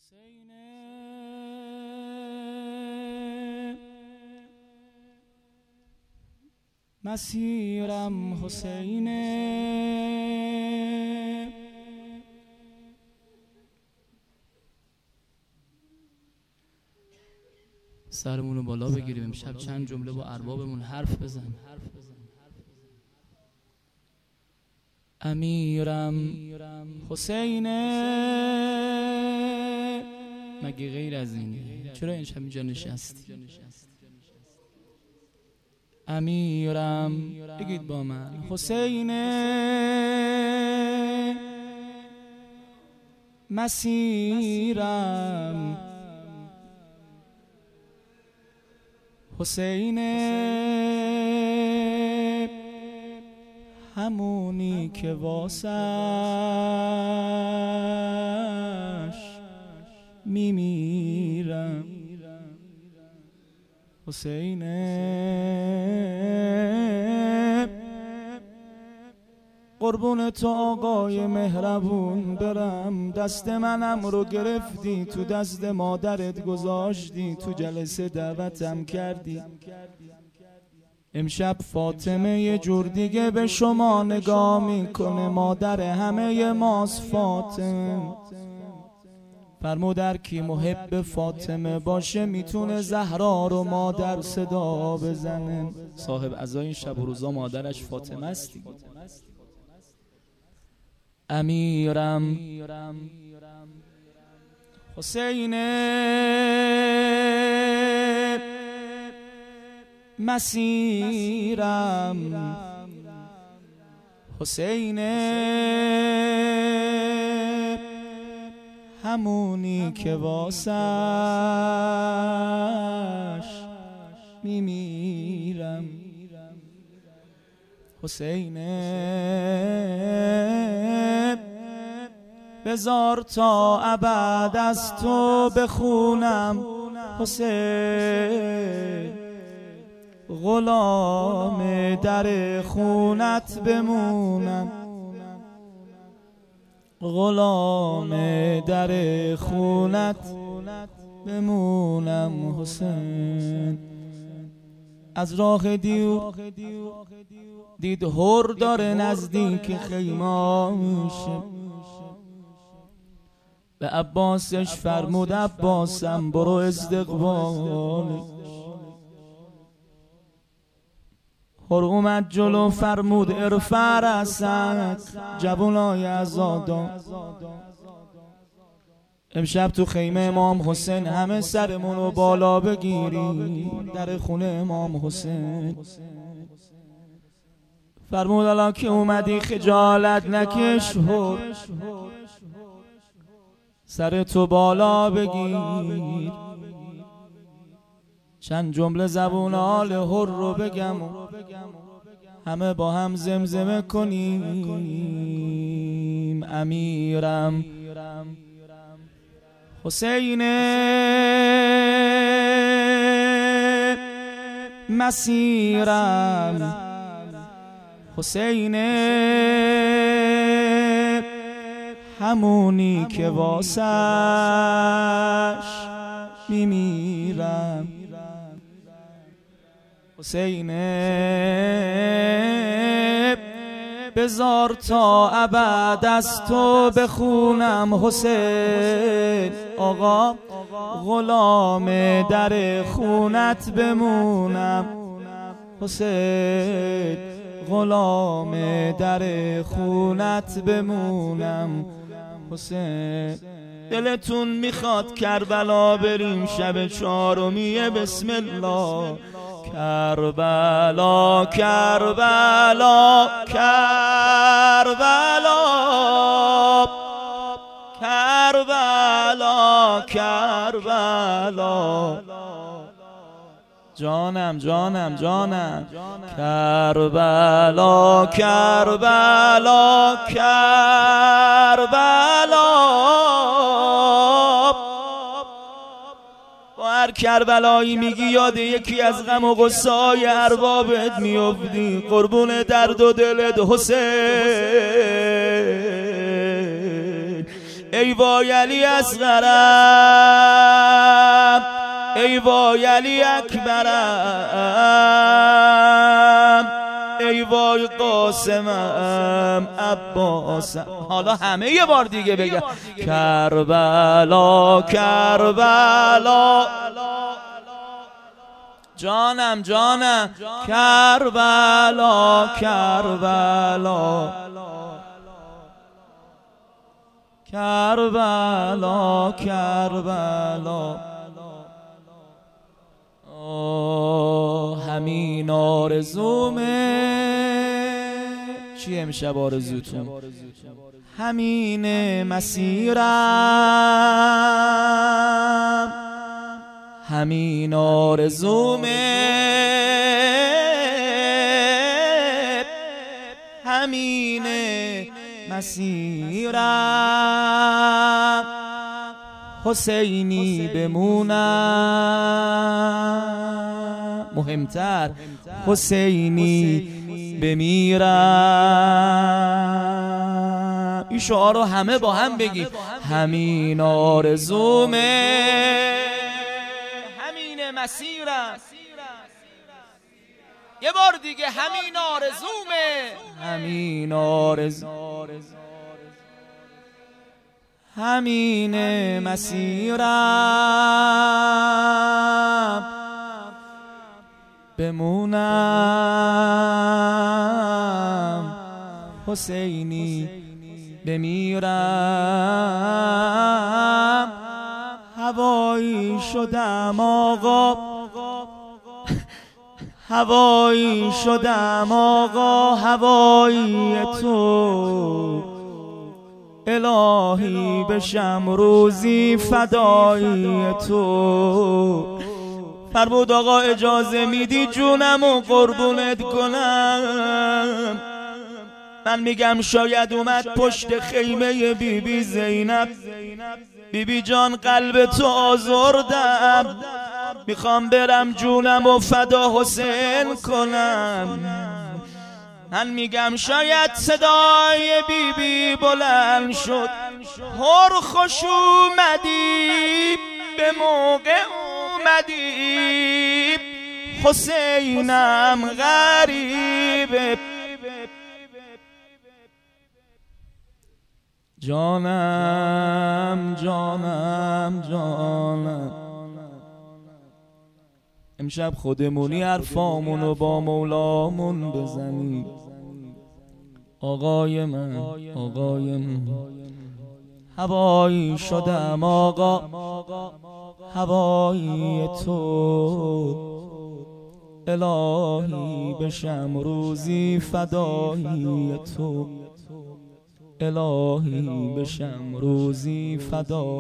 حسین مسیرم، حسین سرمونو بالا بگیریم امشب چند جمله با اربابمون حرف بزن. امیرم حسین، مگه غیر از این؟ چرا اینجا اینجا نشستی؟ امیرم، بگید با من، حسین مسیرم، حسین همونی که واسش میمیرم، حسین قربون تو آقای مهربون برم. دست منم رو گرفتی، تو دست مادرت گذاشتی، تو جلسه دعوتم کردی. امشب فاطمه یه جور دیگه به شما نگاه میکنه، مادر همه ماست فاطمه. فرمود هر کی محب فاطمه باشه میتونه زهرا رو مادر صدا بزنه. صاحب عزای این شب و روزا مادرش فاطمه است. امیرم حسین مسیرم، حسین همونی که واسش میمیرم، حسین بذار تا ابد از تو بخونم، حسین غلام در خونت بمونم، غلام در خونت بمونم، حسین. از راه دیو دید هر داره نزدیک خیمه میشه، به عباسش فرمود عباسم برو استقبال. هر اومد جلو فرمود ارفع رأسک، جوانای عزادار امشب تو خیمه امام حسین همه سرمونو بالا بگیری، در خونه امام حسین. فرمود الان که اومدی خجالت نکش، هر سر تو بالا بگیر، چند جمله زبون آل هر رو بگم همه با هم زمزمه کنیم. امیرم حسین مسیرم، حسین همونی که واسش میمیرم، حسین بذار تا ابد از تو بخونم، حسین آقا غلام در خونت بمونم، حسین غلام در خونت بمونم، حسین. دلتون میخواد کربلا بریم شب چهارمیه؟ بسم الله. کربلا کربلا کربلا کربلا کربلا، جانم جانم جانم، کربلا کربلا کربلا. هر کربلایی میگی یاد یکی از غم و غصه های اربابت میافتی. قربون درد و دلت حسین، ای وای علی اصغرم، ای وای علی اکبرم، ای وای قاسمم عباسم. حالا همه یه بار دیگه بگم کربلا کربلا، جانم جانم کربلا کربلا، کربلا کربلا. همین آرزومه. چی امشب آرزوتون؟ همین مسیرم، همین آرزومه، همین مسیرم. حسینی بمونم، مهمتر حسینی بمیرم. این شعار رو همه با هم بگیم. همین آرزومه، همین مسیرم. یه بار دیگه همین آرزومه، همین آرزو، همین مسیرم. بمونم حسینی بمیرم. هوایی شدم آقا، هوایی شدم آقا، هوایی تو. الهی بشم روزی فدایی تو. فرمود آقا اجازه میدی جونم و قربونت کنم؟ من میگم شاید اومد پشت خیمه بیبی زینب. بیبی جان قلب تو آزردم، میخوام برم جونم و فدا حسین کنم. من میگم شاید صدای بیبی بلند شد، هر خوش اومدی به موقع اومدی، حسینم غریبه. جانم جانم جانم. امشب خودمونی حرفامونو با مولامون بزنیم. آقای من آقای من، هوایی شدم آقا، هوایی تو. الهی بشم روزی فدایی تو، الهی بشم روزی فدا.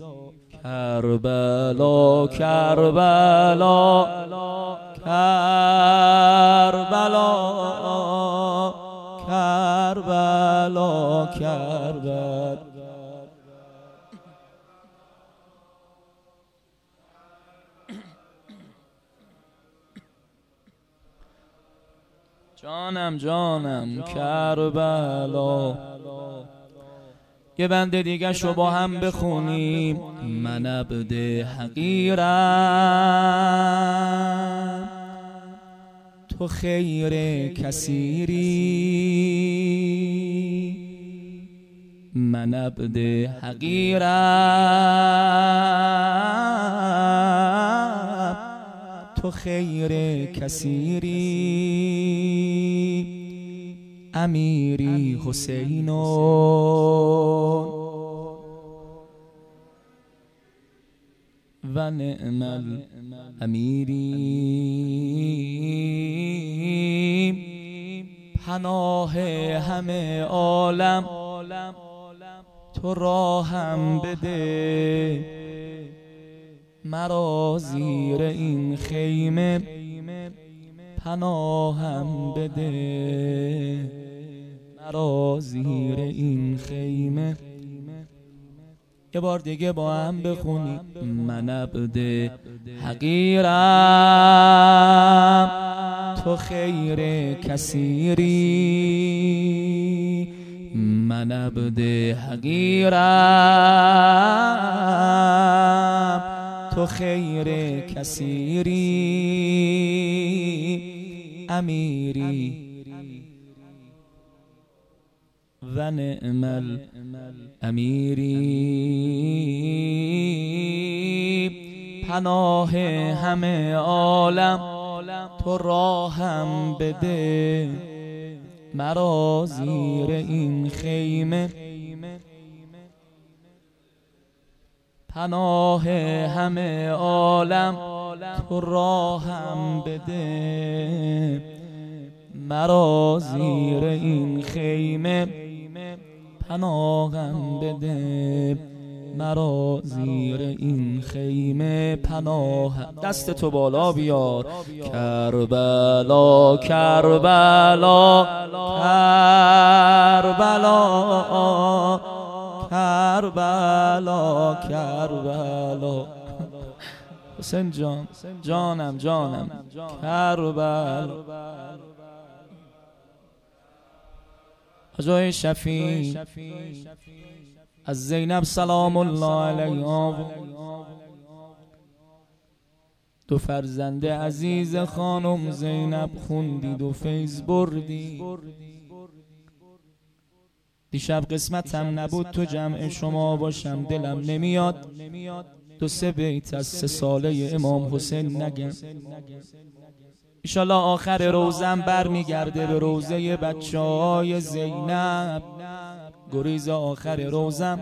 کربلا کربلا کربلا کربلا کربلا. جانم جانم کربلا. یه بند دیگه شو با هم بخونیم. من عبد حقیرم، تو خیر کثیری. من عبد حقیرم، تو خیر کثیری. امیری حسینون و نعم الامیری. پناه همه عالم تو راهم بده، مرا زیر این خیمه پناهم بده، مرا زیر این خیمه. یه بار دیگه با هم بخونیم. من عبد حقیرم، تو خیر کثیری. من من عبد حقیرم، تو خیر کثیری امیری و نعم الامیری. پناه همه عالم تو راهم بده، مرا زیر این خیمه پناه همه عالم تو راهم بده، مرا زیر این خیمه پناهم بده، مرا زیر این خیمه پناه. دست تو بالا بیار. کربلا کربلا کربلا کربلا کربلا. حسین جان جانم جانم کربلا. حاجی شفیع از زینب سلام الله علیها دو فرزند عزیز خانم زینب خوندید و فیض بردی. دیشب قسمتم نبود تو جمع شما باشم، دلم نمیاد دو سه بیت از 3 ساله امام حسین نگم. انشالله آخر روزم بر میگرده به روزه بچه های زینب. گریز آخر روزم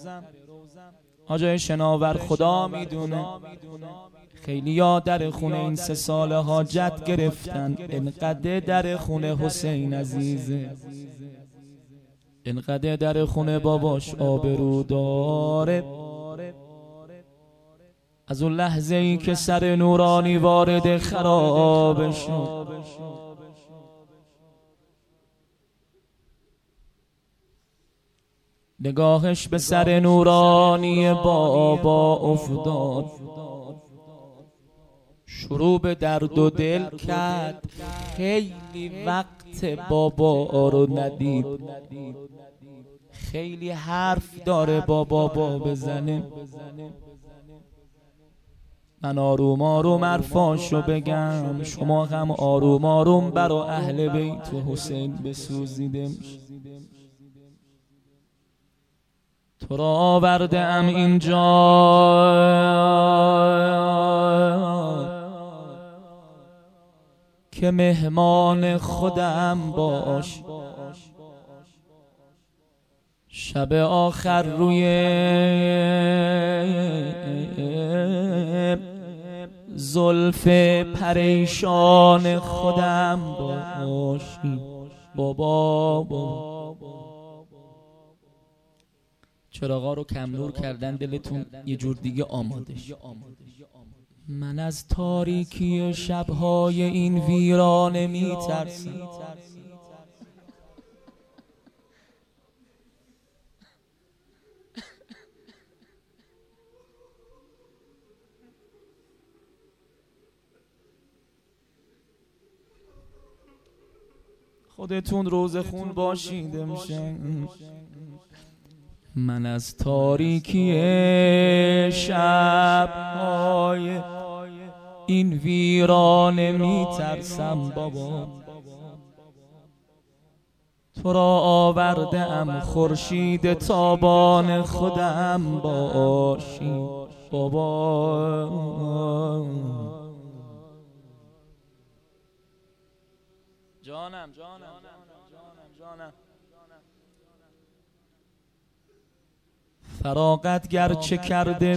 حاجی شناور خدا میدونه خیلی ها در خونه این 3 سال حاجت گرفتن. انقدر در خونه حسین عزیزه، انقدر در خونه باباش آبرو داره. از اون لحظه ای که سر نورانی وارد خرابه شد، نگاهش به سر نورانی بابا افتاد، شروع به درد و دل کرد. خیلی وقت بابا رو ندید، خیلی حرف داره با بابا بزنه. من آروم آروم حرفاشو بگم، شما هم آروم آروم برا اهل بیت حسین بسوزیده میشه. تو را آورده ام اینجا که مهمان خودم باش. شب آخر روی زلف پریشان خودم باشی. بابا چراغا رو کم نور کردن، دلتون یه جور دیگه آماده شد. من از تاریکی شبهای این ویرانه میترسم. خودتون روزه خون باشید امشب. من از تاریکی شب‌های این ویرانه میترسم بابا. تو را آورده ام خورشید تابان خودم باشی بابا. جانم فراغت گرچه کرده،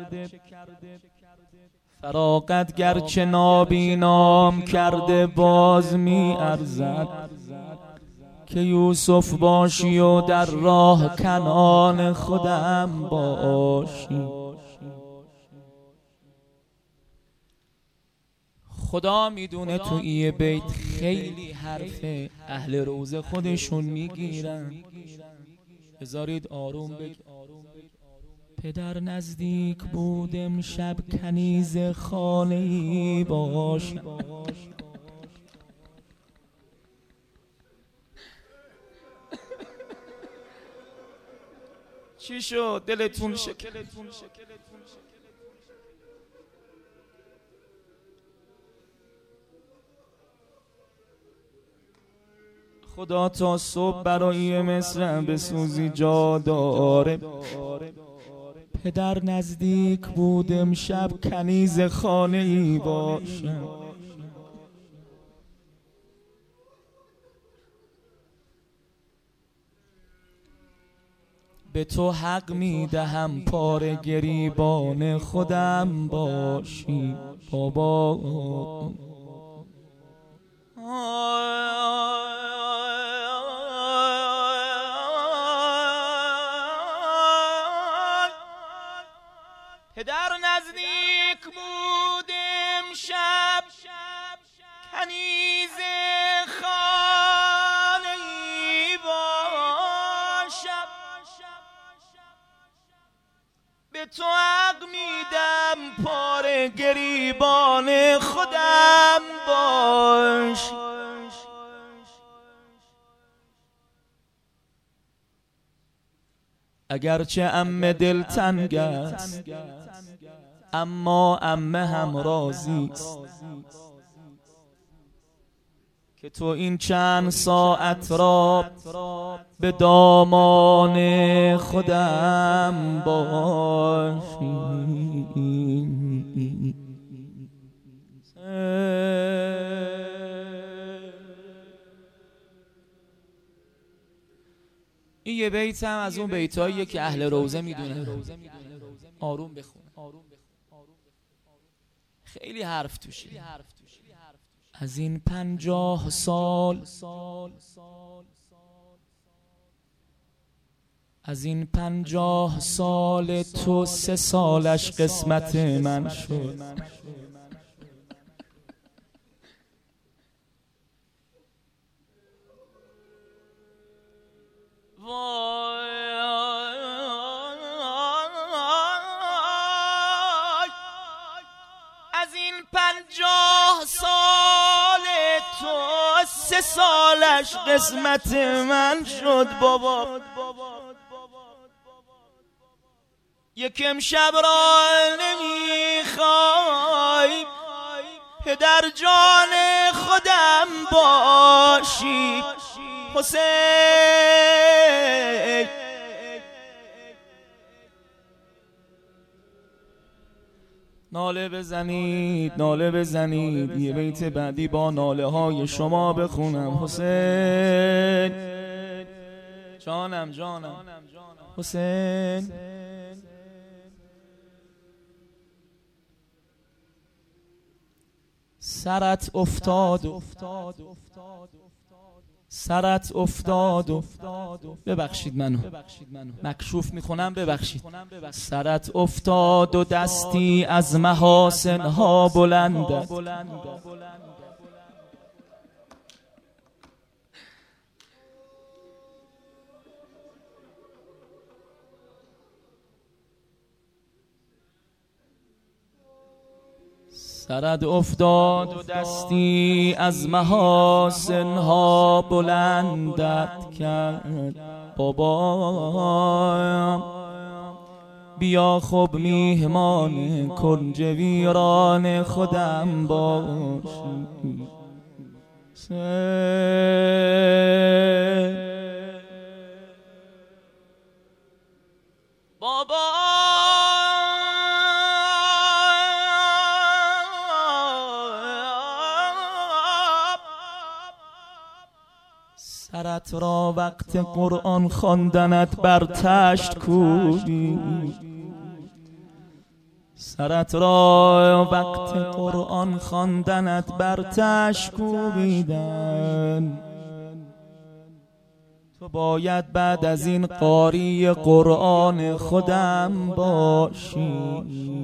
فراغت گرچه نابینام کرده، باز می ارزد که یوسف باشی و در راه کنعان خودم باشی. خدا میدونه تو این بیت خیلی حرف اهل روزه خودشون میگیرن. بذارید آروم بگی. پدر نزدیک بود امشب کنیز خانه‌ای باش. چی شد دلتون شکل؟ خدا تا صبح برای مصر بسوزی جا داره. پدر نزدیک بود امشب کنیز خانه ای باشم. به تو حق میدهم پاره گریبان خودم باشی بابا. پدر نزدیک بود امشب کنیز خانه ای باشم. به تو حق میدم پاره گریبان خودم باش. اگرچه عمه دلتنگ است اما عمه هم راضی است که تو این چند ساعت را به دامان خودم باشی. این یه بیت هم از اون بیتاییه که اهل روزه میدونه. آروم بخون، خیلی حرف توشه. از این 50 سال از این 50 سال تو 3 سالش قسمت من شد. از این 50 سال تو 3 سالش قسمت من شد بابا. یکم شب را نمیخوای پدر جان خودم باشی حسین. ناله بزنید ناله بزنید، یه بیت بعدی با ناله های شما بخونم. حسین جانم جانم حسین. سرت افتاد ببخشید منو مکشوف میخونم ببخشید. سرت افتاد و دستی از محاسن ها بلندت. سرت افتاد و دستی از محاسن ها بلندت کرد بابا. بیا خب میهمان کنج ویران خودم باش. بابا سرت را وقت قرآن خواندنت بر تشت کوبید. سرت را وقت قرآن خواندنت بر تشت کوبیدن. تو باید بعد از این قاری قرآن خودم باشی.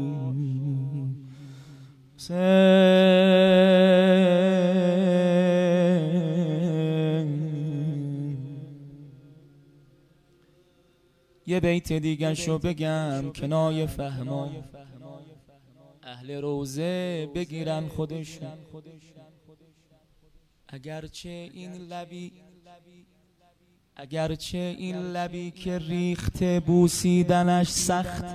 یه بیت دیگه شو بگم کنایه فهما اهل روزه بگیرن خودشون. اگرچه این لبی اگرچه این لبی که ریخته بوسیدنش سخت،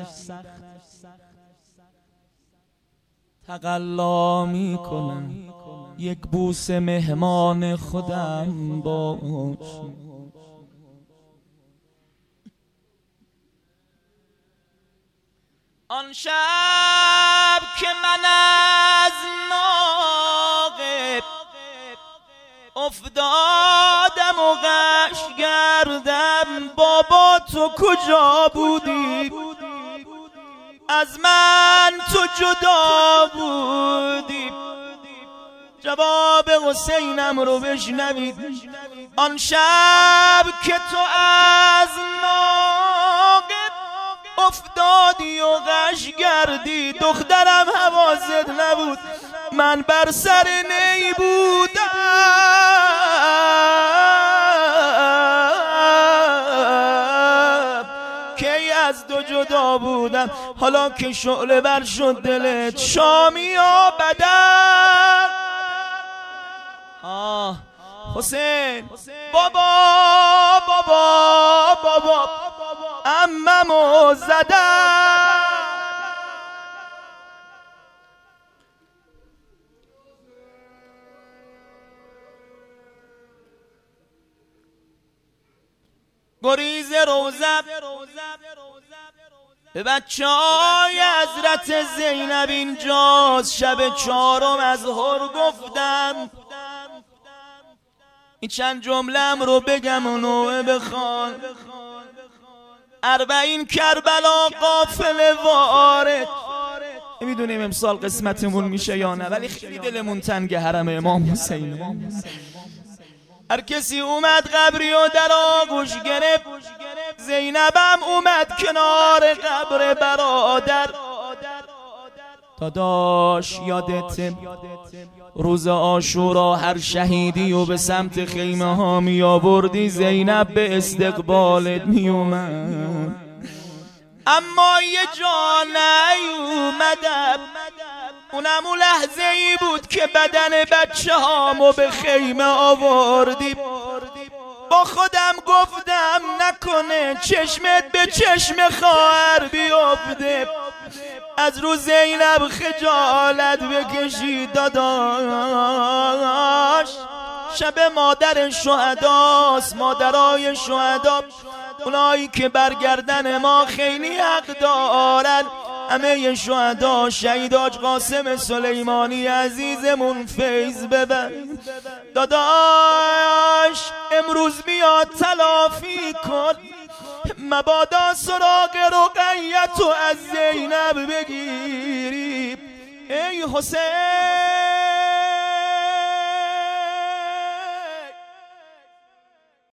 تقلا میکنم یک بوس مهمان خودم باش. آن شب که من از ناقب افتادم و غش گردم، بابا تو کجا بودی؟ از من تو جدا بودی؟ جواب حسینم رو بشنوید. آن شب که تو از ناقب افتادی و غش گردی، دخترم حواست نبود، من بر سر نی بودم. کی از تو جدا بودم؟ حالا که شعله بر شد دلت، شامی یا بدن. حسین بابا بابا بابا عممو زدن. گریز روزه به بچه های حضرت زینب اینجاست. شب 4 از هر گفتم. این چند جمله‌ام رو بگم و نوعه بخوان. 40 کربلا قافله وارد. نمیدونیم امسال قسمتمون میشه یا نه، ولی خیلی دلمون تنگ حرم امام حسین. هر کسی اومد قبری و در آغوش گرفت. زینبم اومد کنار قبر برادر. داداش یادت روز عاشورا هر شهیدی و به سمت خیمه ها می آوردی، زینب به استقبالت می اومد. اما یه جا نیومدم، اونم اون لحظه ای بود که بدن بچه هامو به خیمه آوردی. با خودم گفتم نکنه چشمت به چشم خواهر بیفته، از رو زینب خجالت بکشی داداش. شب مادر شهداست، مادرای شهدا، اونایی که برگردن ما خیلی حق دارن. همه شهدا، شهید حاج قاسم سلیمانی عزیزمون فیض ببر. داداش امروز میاد تلافی کن، مبادا سراغ رقیت و از زینب بگیری. ای حسین